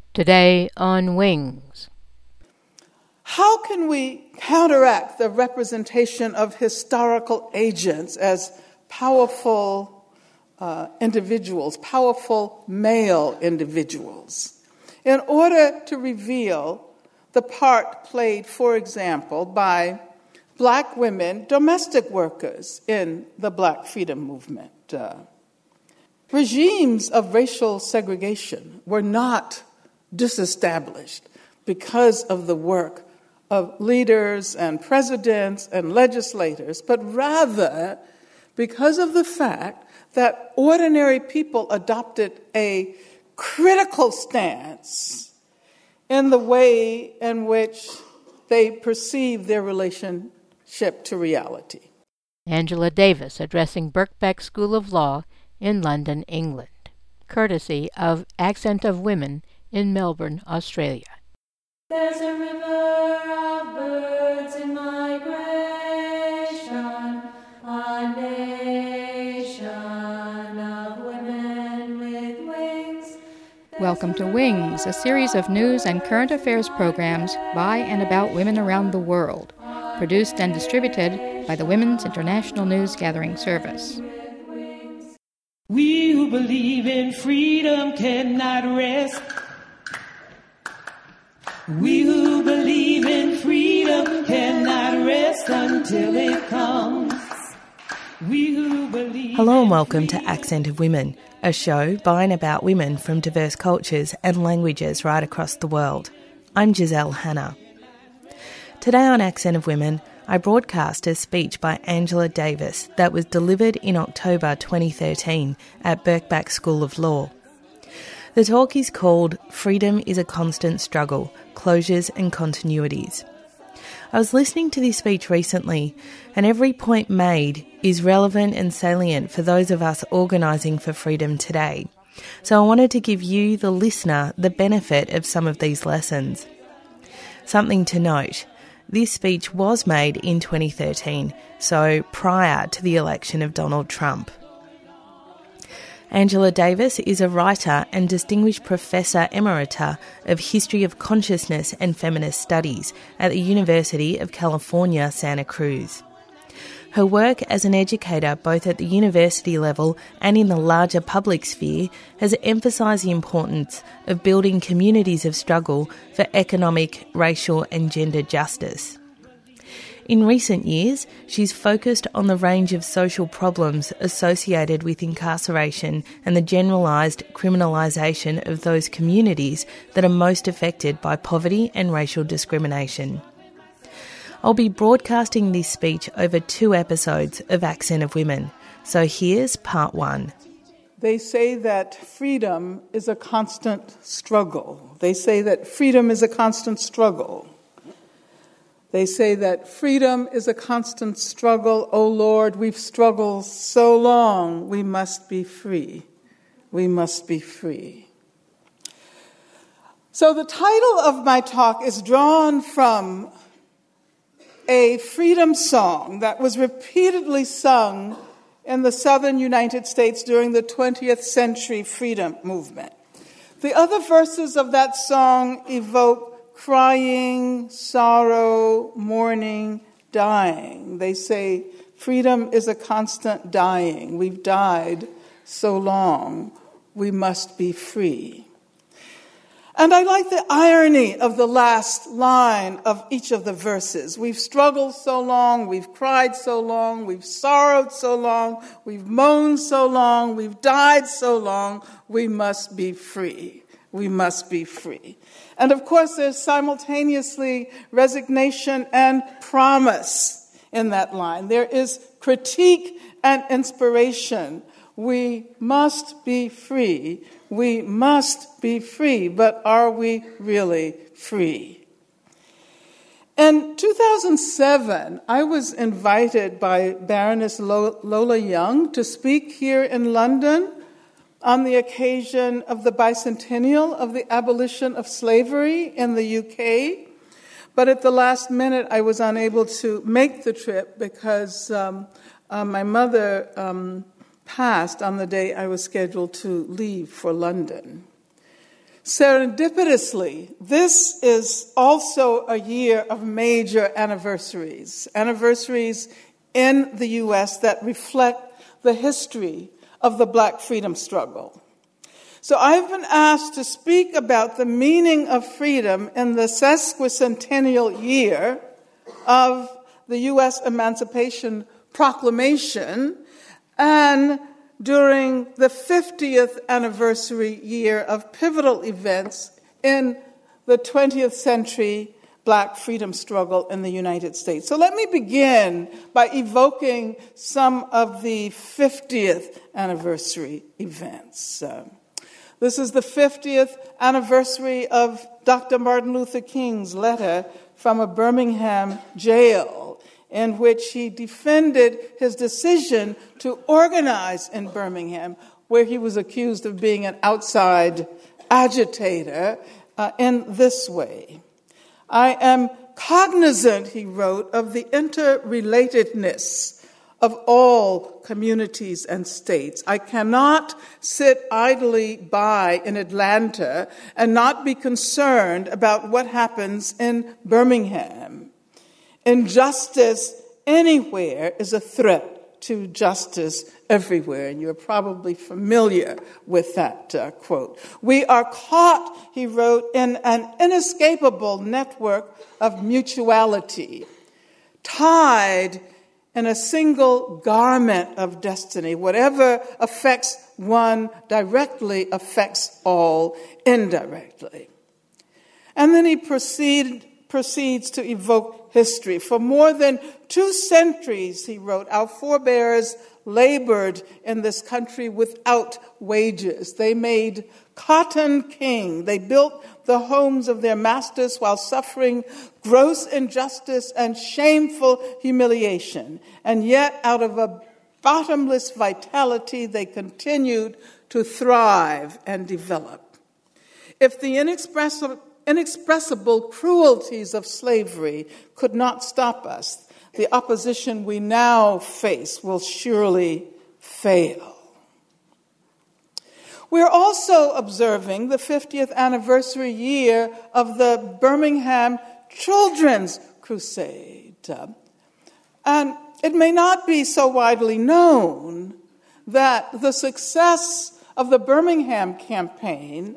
Today on Wings. How can we counteract the representation of historical agents as powerful individuals, powerful male individuals, in order to reveal the part played, for example, by Black women, domestic workers in the Black freedom movement? Regimes of racial segregation were not disestablished because of the work of leaders and presidents and legislators, but rather because of the fact that ordinary people adopted a critical stance in the way in which they perceive their relationship to reality. Angela Davis addressing Birkbeck School of Law in London, England, courtesy of Accent of Women in Melbourne, Australia. There's a river of birds in migration, a nation of women with wings. Welcome to Wings, a series of news and current affairs programs by and about women around the world, produced and distributed by the Women's International News Gathering Service. We who believe in freedom cannot rest. We who believe in freedom cannot rest until it comes. We who believe. Hello and welcome to Accent of Women, a show by and about women from diverse cultures and languages right across the world. I'm Giselle Hanna. Today on Accent of Women, I broadcast a speech by Angela Davis that was delivered in October 2013 at Birkbeck School of Law. The talk is called Freedom is a Constant Struggle, Closures and Continuities. I was listening to this speech recently, and every point made is relevant and salient for those of us organising for freedom today. So I wanted to give you, the listener, the benefit of some of these lessons. Something to note, this speech was made in 2013, so prior to the election of Donald Trump. Angela Davis is a writer and Distinguished Professor Emerita of History of Consciousness and Feminist Studies at the University of California, Santa Cruz. Her work as an educator both at the university level and in the larger public sphere has emphasised the importance of building communities of struggle for economic, racial and gender justice. In recent years, she's focused on the range of social problems associated with incarceration and the generalised criminalisation of those communities that are most affected by poverty and racial discrimination. I'll be broadcasting this speech over 2 episodes of Accent of Women, so here's part 1. They say that freedom is a constant struggle. They say that freedom is a constant struggle. They say that freedom is a constant struggle. Oh Lord, we've struggled so long. We must be free. We must be free. So the title of my talk is drawn from a freedom song that was repeatedly sung in the southern United States during the 20th century freedom movement. The other verses of that song evoke crying, sorrow, mourning, dying. They say, freedom is a constant dying. We've died so long. We must be free. And I like the irony of the last line of each of the verses. We've struggled so long, we've cried so long, we've sorrowed so long, we've moaned so long, we've died so long. We must be free. We must be free. And of course, there's simultaneously resignation and promise in that line. There is critique and inspiration. We must be free. We must be free. But are we really free? In 2007, I was invited by Baroness Lola Young to speak here in London on the occasion of the bicentennial of the abolition of slavery in the UK. But at the last minute, I was unable to make the trip because my mother passed on the day I was scheduled to leave for London. Serendipitously, this is also a year of major anniversaries in the U.S. that reflect the history of the Black freedom struggle. So I've been asked to speak about the meaning of freedom in the sesquicentennial year of the U.S. Emancipation Proclamation and during the 50th anniversary year of pivotal events in the 20th century Black freedom struggle in the United States. So let me begin by evoking some of the 50th anniversary events. This is the 50th anniversary of Dr. Martin Luther King's letter from a Birmingham jail in which he defended his decision to organize in Birmingham, where he was accused of being an outside agitator, in this way. I am cognizant, he wrote, of the interrelatedness of all communities and states. I cannot sit idly by in Atlanta and not be concerned about what happens in Birmingham. Injustice anywhere is a threat to justice everywhere, and you're probably familiar with that quote. We are caught, he wrote, in an inescapable network of mutuality, tied in a single garment of destiny. Whatever affects one directly affects all indirectly. And then he proceeds to evoke history. For more than 2 centuries, he wrote, our forebears labored in this country without wages. They made cotton king. They built the homes of their masters while suffering gross injustice and shameful humiliation. And yet, out of a bottomless vitality, they continued to thrive and develop. If the inexpressible cruelties of slavery could not stop us, the opposition we now face will surely fail. We're also observing the 50th anniversary year of the Birmingham Children's Crusade. And it may not be so widely known that the success of the Birmingham campaign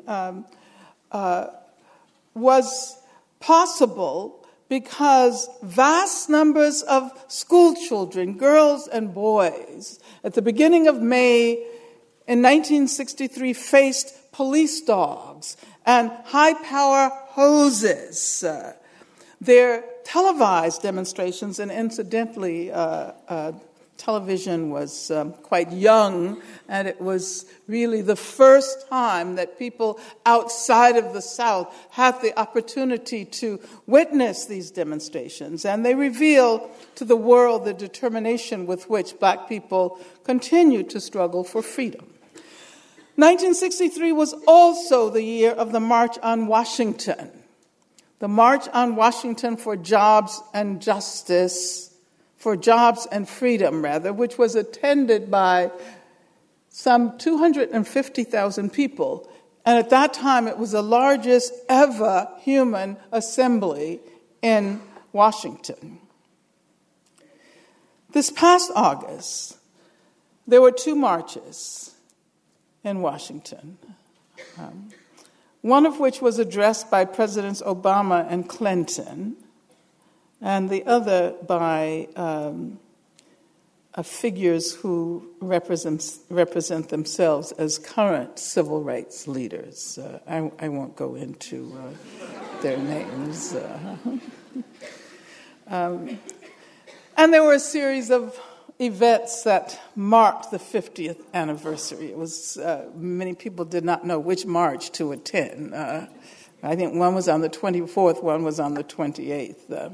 was possible because vast numbers of school children, girls and boys, at the beginning of May in 1963 faced police dogs and high-power hoses. Their televised demonstrations, and incidentally, television was quite young, and it was really the first time that people outside of the South had the opportunity to witness these demonstrations. And they reveal to the world the determination with which Black people continue to struggle for freedom. 1963 was also the year of the March on Washington. The March on Washington for Jobs and Justice, for Jobs and Freedom, rather, which was attended by some 250,000 people. And at that time, it was the largest ever human assembly in Washington. This past August, there were 2 marches in Washington, one of which was addressed by Presidents Obama and Clinton, and the other by figures who represent themselves as current civil rights leaders. I won't go into their names. And there were a series of events that marked the 50th anniversary. It was many people did not know which march to attend. I think one was on the 24th, one was on the 28th.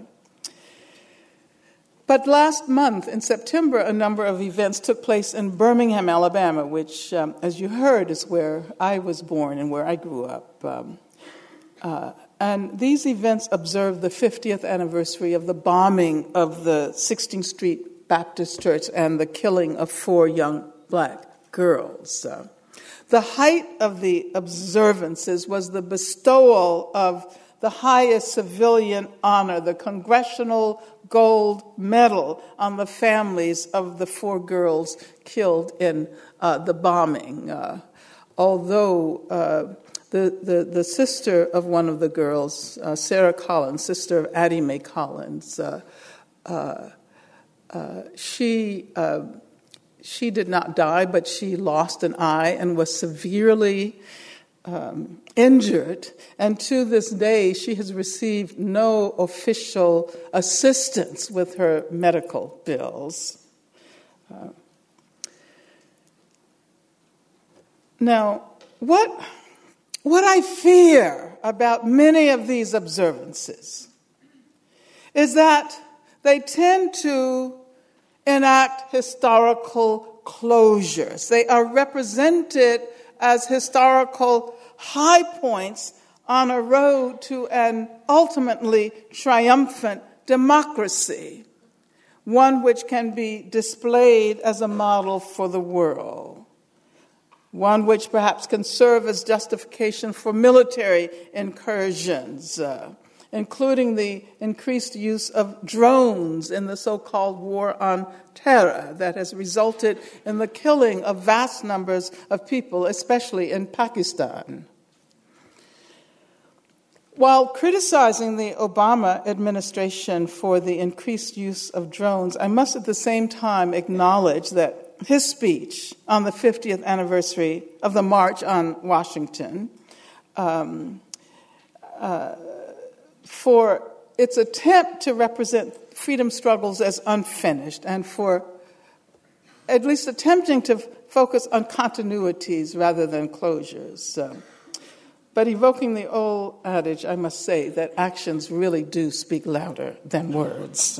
But last month, in September, a number of events took place in Birmingham, Alabama, which, as you heard, is where I was born and where I grew up. And these events observed the 50th anniversary of the bombing of the 16th Street Baptist Church and the killing of 4 young Black girls. The height of the observances was the bestowal of the highest civilian honor, the Congressional Gold Medal, on the families of the 4 girls killed in the bombing. Although the sister of one of the girls, Sarah Collins, sister of Addie Mae Collins, she did not die, but she lost an eye and was severely injured. And to this day, she has received no official assistance with her medical bills. Now, what I fear about many of these observances is that they tend to enact historical closures. They are represented as historical high points on a road to an ultimately triumphant democracy, one which can be displayed as a model for the world, one which perhaps can serve as justification for military incursions, including the increased use of drones in the so-called war on terror that has resulted in the killing of vast numbers of people, especially in Pakistan. While criticizing the Obama administration for the increased use of drones, I must at the same time acknowledge that his speech on the 50th anniversary of the March on Washington, for its attempt to represent freedom struggles as unfinished and for at least attempting to focus on continuities rather than closures. But evoking the old adage, I must say that actions really do speak louder than words.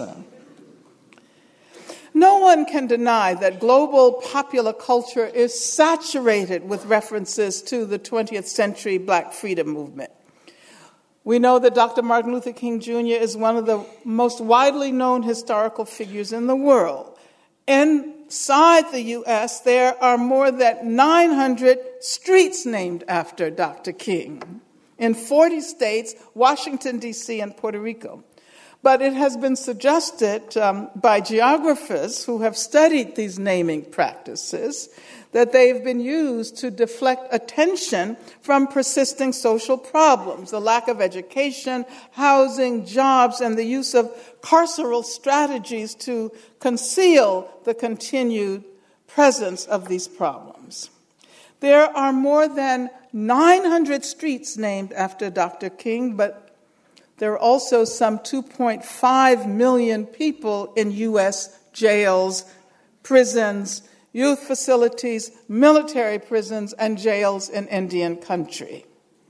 No one can deny that global popular culture is saturated with references to the 20th century Black freedom movement. We know that Dr. Martin Luther King Jr. is one of the most widely known historical figures in the world. Inside the U.S., there are more than 900 streets named after Dr. King in 40 states, Washington, D.C., and Puerto Rico. But it has been suggested by geographers who have studied these naming practices that they've been used to deflect attention from persisting social problems, the lack of education, housing, jobs, and the use of carceral strategies to conceal the continued presence of these problems. There are more than 900 streets named after Dr. King, but there are also some 2.5 million people in U.S. jails, prisons, youth facilities, military prisons, and jails in Indian country.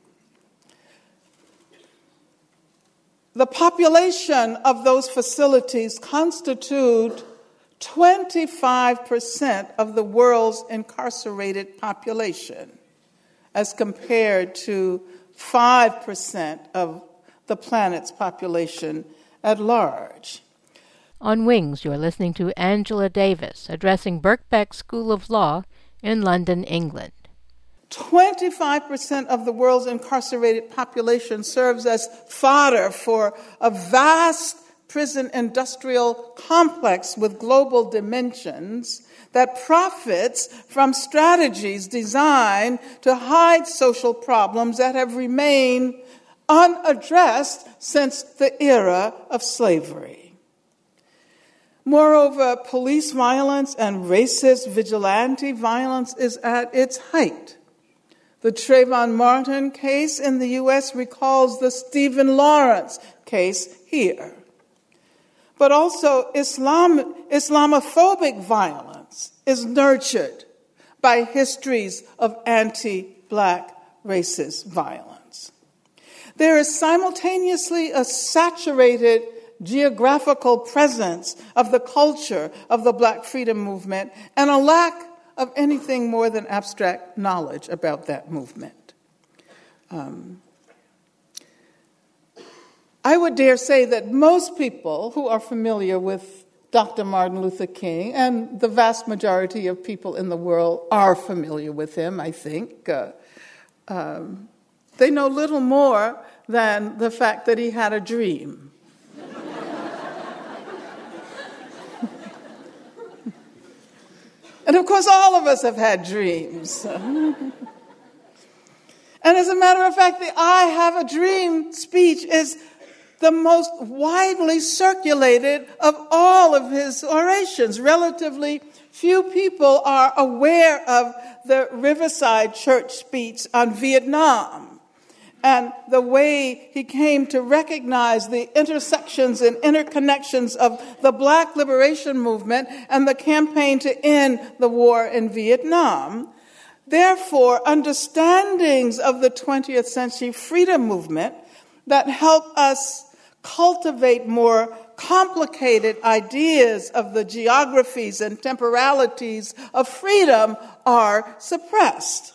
The population of those facilities constitute 25% of the world's incarcerated population, as compared to 5% of the planet's population at large. On Wings, you're listening to Angela Davis addressing Birkbeck School of Law in London, England. 25% of the world's incarcerated population serves as fodder for a vast prison industrial complex with global dimensions that profits from strategies designed to hide social problems that have remained unaddressed since the era of slavery. Moreover, police violence and racist vigilante violence is at its height. The Trayvon Martin case in the U.S. recalls the Stephen Lawrence case here. But also Islamophobic violence is nurtured by histories of anti-Black racist violence. There is simultaneously a saturated geographical presence of the culture of the Black freedom movement and a lack of anything more than abstract knowledge about that movement. I would dare say that most people who are familiar with Dr. Martin Luther King, and the vast majority of people in the world are familiar with him, I think. They know little more than the fact that he had a dream. And of course, all of us have had dreams. And as a matter of fact, the I have a dream speech is the most widely circulated of all of his orations. Relatively few people are aware of the Riverside Church speech on Vietnam and the way he came to recognize the intersections and interconnections of the Black liberation movement and the campaign to end the war in Vietnam. Therefore, understandings of the 20th century freedom movement that help us cultivate more complicated ideas of the geographies and temporalities of freedom are suppressed.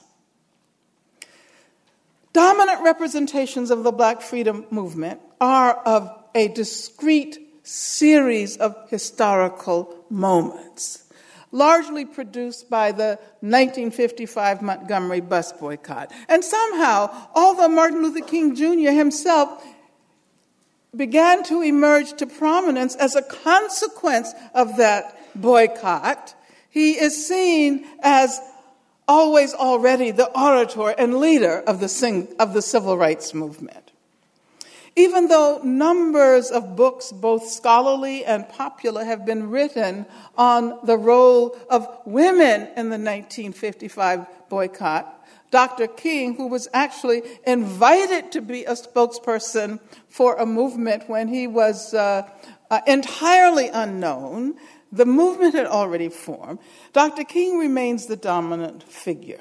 Dominant representations of the Black freedom movement are of a discrete series of historical moments, largely produced by the 1955 Montgomery bus boycott. And somehow, although Martin Luther King Jr. himself began to emerge to prominence as a consequence of that boycott, he is seen as always already the orator and leader of the civil rights movement. Even though numbers of books, both scholarly and popular, have been written on the role of women in the 1955 boycott, Dr. King, who was actually invited to be a spokesperson for a movement when he was entirely unknown, the movement had already formed, Dr. King remains the dominant figure.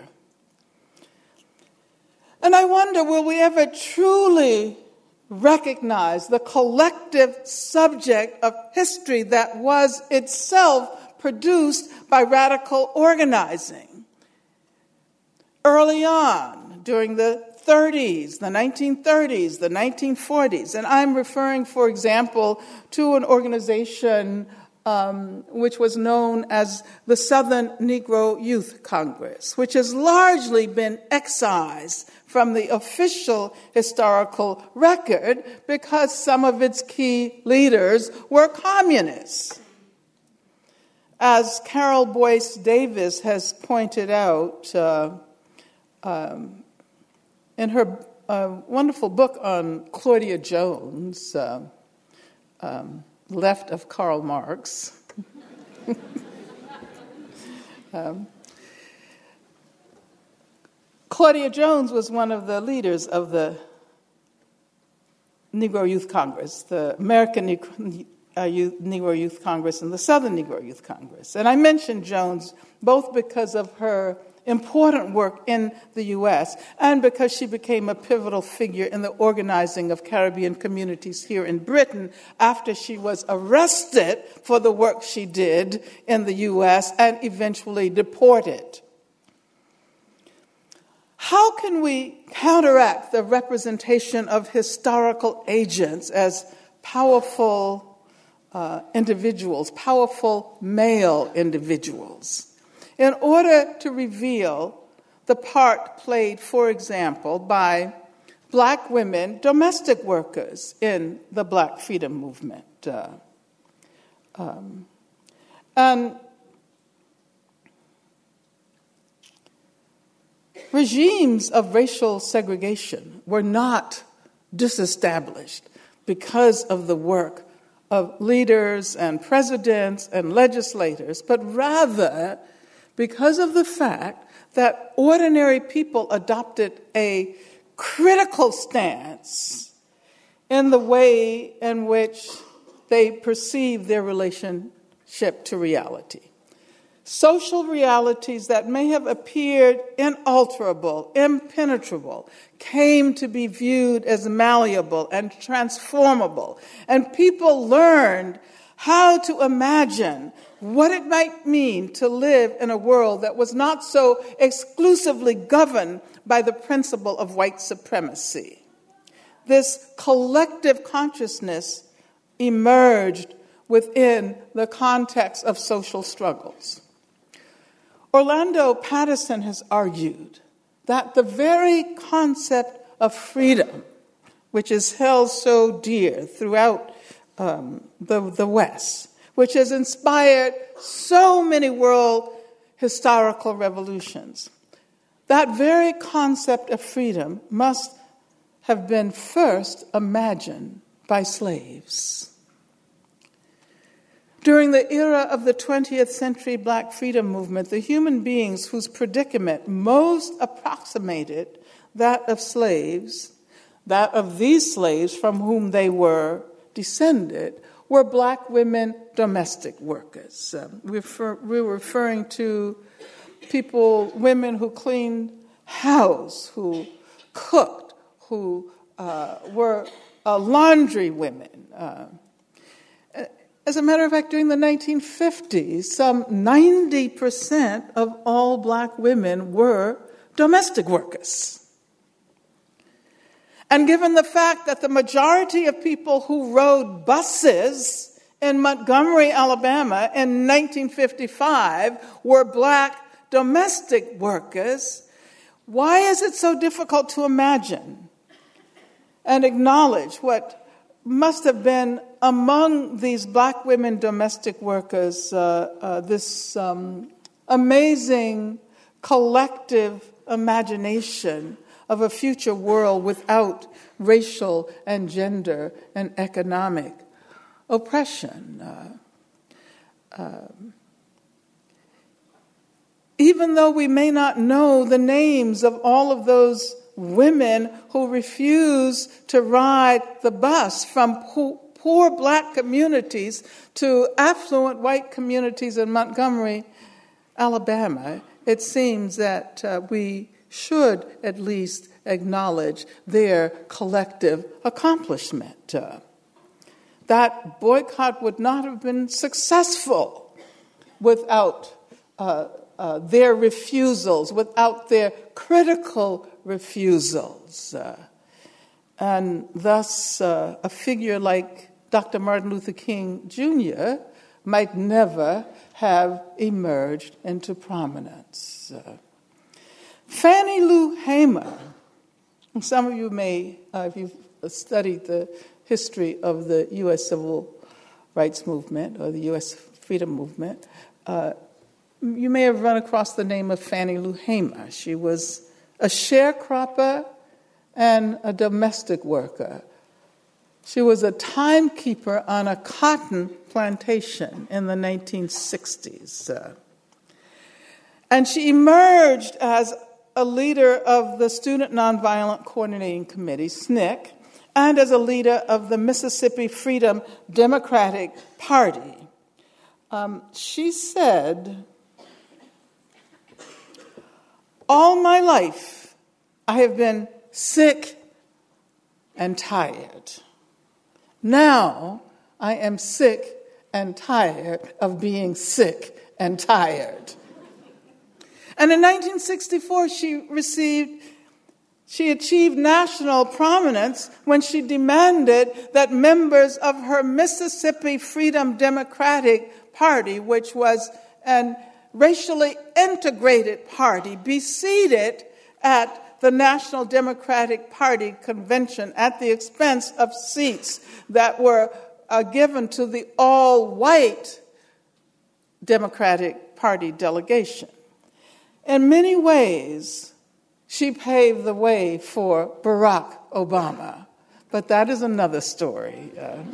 And I wonder, will we ever truly recognize the collective subject of history that was itself produced by radical organizing? Early on, during the 30s, the 1930s, the 1940s, and I'm referring, for example, to an organization which was known as the Southern Negro Youth Congress, which has largely been excised from the official historical record because some of its key leaders were communists. As Carol Boyce Davis has pointed out in her wonderful book on Claudia Jones, left of Karl Marx, Claudia Jones was one of the leaders of the Negro Youth Congress, the American Negro Youth Congress and the Southern Negro Youth Congress. And I mention Jones both because of her important work in the U.S. and because she became a pivotal figure in the organizing of Caribbean communities here in Britain after she was arrested for the work she did in the U.S. and eventually deported. How can we counteract the representation of historical agents as powerful individuals, powerful male individuals, in order to reveal the part played, for example, by Black women, domestic workers in the Black freedom movement? And regimes of racial segregation were not disestablished because of the work of leaders and presidents and legislators, but rather because of the fact that ordinary people adopted a critical stance in the way in which they perceived their relationship to reality. Social realities that may have appeared inalterable, impenetrable, came to be viewed as malleable and transformable, and people learned how to imagine what it might mean to live in a world that was not so exclusively governed by the principle of white supremacy. This collective consciousness emerged within the context of social struggles. Orlando Patterson has argued that the very concept of freedom, which is held so dear throughout the West, which has inspired so many world historical revolutions, that very concept of freedom must have been first imagined by slaves. During the era of the 20th century Black freedom movement, the human beings whose predicament most approximated that of slaves, that of these slaves from whom they were descended, were Black women domestic workers. We were referring to women who cleaned house, who cooked, who were laundry women. As a matter of fact, during the 1950s, some 90% of all Black women were domestic workers. And given the fact that the majority of people who rode buses in Montgomery, Alabama in 1955 were Black domestic workers, why is it so difficult to imagine and acknowledge what must have been among these Black women domestic workers this amazing collective imagination of a future world without racial and gender and economic oppression? Even though we may not know the names of all of those women who refuse to ride the bus from poor Black communities to affluent white communities in Montgomery, Alabama, it seems that we should at least acknowledge their collective accomplishment. That boycott would not have been successful without their refusals, without their critical refusals. And thus, a figure like Dr. Martin Luther King Jr. might never have emerged into prominence. Fannie Lou Hamer, some of you may, if you've studied the history of the U.S. Civil Rights Movement or the U.S. Freedom Movement, you may have run across the name of Fannie Lou Hamer. She was a sharecropper and a domestic worker. She was a timekeeper on a cotton plantation in the 1960s. And she emerged as a leader of the Student Nonviolent Coordinating Committee, SNCC, and as a leader of the Mississippi Freedom Democratic Party. She said, "All my life, I have been sick and tired. Now, I am sick and tired of being sick and tired." And in 1964, she achieved national prominence when she demanded that members of her Mississippi Freedom Democratic Party, which was an racially integrated party, be seated at the National Democratic Party convention at the expense of seats that were given to the all-white Democratic Party delegation. In many ways, she paved the way for Barack Obama, but that is another story.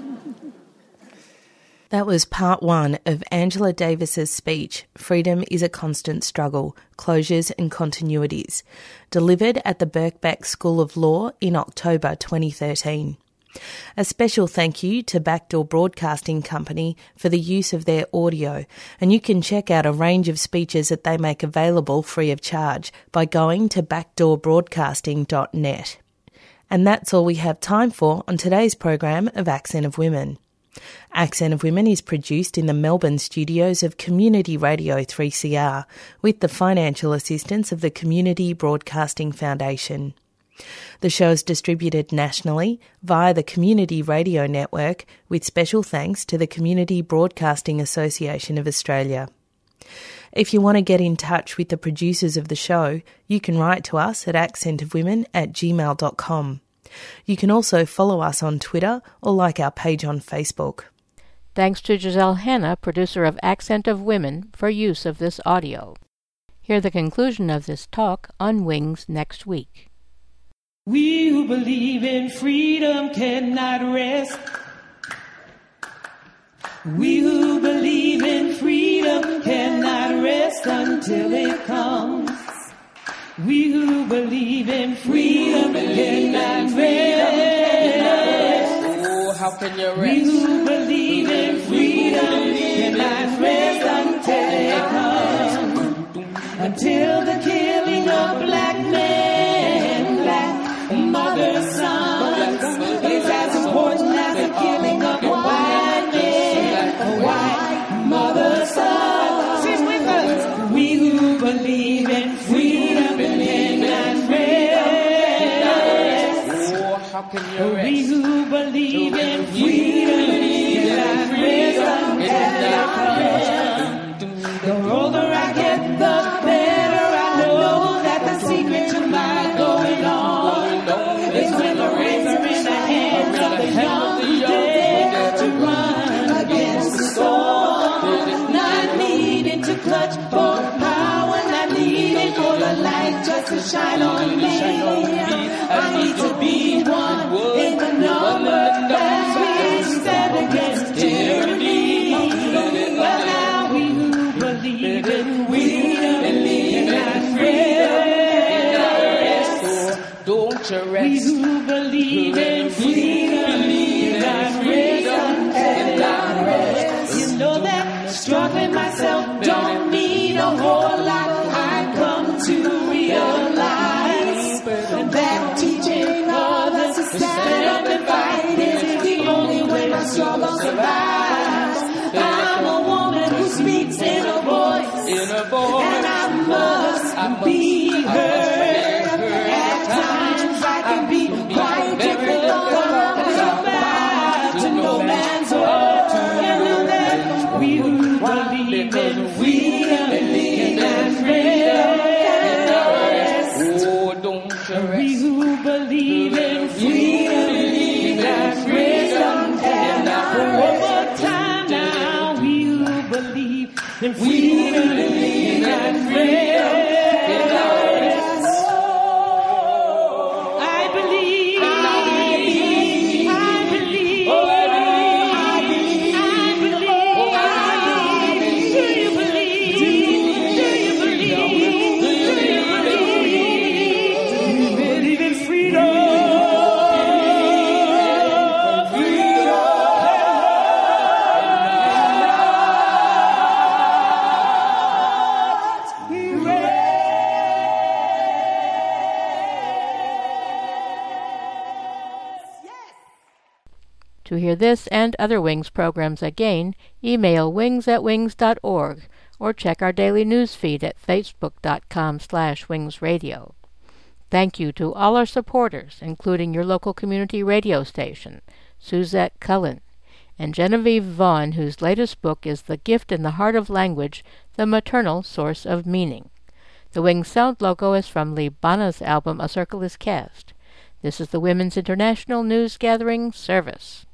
That was part one of Angela Davis's speech, Freedom is a Constant Struggle, Closures and Continuities, delivered at the Birkbeck School of Law in October 2013. A special thank you to Backdoor Broadcasting Company for the use of their audio, and you can check out a range of speeches that they make available free of charge by going to backdoorbroadcasting.net. And that's all we have time for on today's program of Accent of Women. Accent of Women is produced in the Melbourne studios of Community Radio 3CR with the financial assistance of the Community Broadcasting Foundation. The show is distributed nationally via the Community Radio Network, with special thanks to the Community Broadcasting Association of Australia. If you want to get in touch with the producers of the show, you can write to us at accentofwomen@gmail.com. You can also follow us on Twitter or like our page on Facebook. Thanks to Giselle Hanna, producer of Accent of Women, for use of this audio. Hear the conclusion of this talk on Wings next week. We who believe in freedom cannot rest. We who believe in freedom cannot rest until it comes. We who believe in freedom cannot rest. Oh, how can you rest? We who believe in freedom cannot rest until it comes. Until the killing of black men, black mother, sons is as important as the killing of white men, white mother, sons. Sing with us. We who believe in freedom cannot rest. Oh, how can you rest? We who believe in freedom cannot rest until it comes. The older I get, the better I know that the secret to my going on is when the razor in the hands of the young dare to run against the storm, not needing to clutch for power, not needing for the light just to shine on me. I need to be one in the number as we stand against tyranny. Well, now we who believe in freedom cannot rest. Don't you We rest? who believe in freedom cannot rest. You know that struggling myself don't mean a whole lot. I've come to realize that teaching others to stand up and fight is the only way my struggle survives. I'm a woman who speaks in a voice, and I must be heard. At times I can be quite difficult, but I'm back to no man's word. You know that we who believe in freedom cannot rest. Oh, don't you We rest? who believe in freedom cannot rest until one more time now. We who believe in freedom cannot rest. I believe. Do you believe? Do you believe? We believe in freedom. To hear this and other Wings programs again, email wings@wings.org or check our daily news feed at facebook.com/wingsradio. Thank you to all our supporters, including your local community radio station, Suzette Cullen, and Genevieve Vaughn, whose latest book is The Gift in the Heart of Language, The Maternal Source of Meaning. The Wings sound logo is from Lee Bana's album A Circle is Cast. This is the Women's International News Gathering Service.